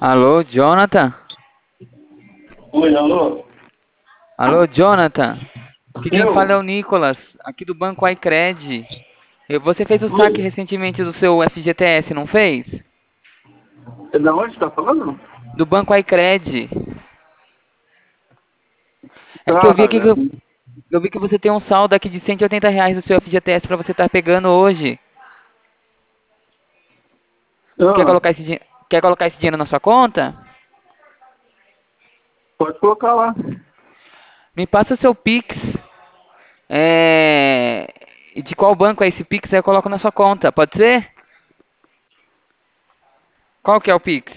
Alô, Jonathan? Oi, alô? Alô, Jonathan? Aqui quem fala é Eu? o Nicolas, aqui do Banco iCred. Você fez o saque Oi? recentemente do seu FGTS, não fez? É da onde tá falando? Do Banco iCred. É porque Ah, já. eu vi que você tem um saldo aqui de R$ 180 do seu FGTS para você estar pegando hoje. Quer Ah, colocar quer colocar esse dinheiro na sua conta? pode colocar lá. Me passa o seu Pix. E de qual banco é esse Pix? Aí eu coloco na sua conta, pode ser? Qual que é o Pix?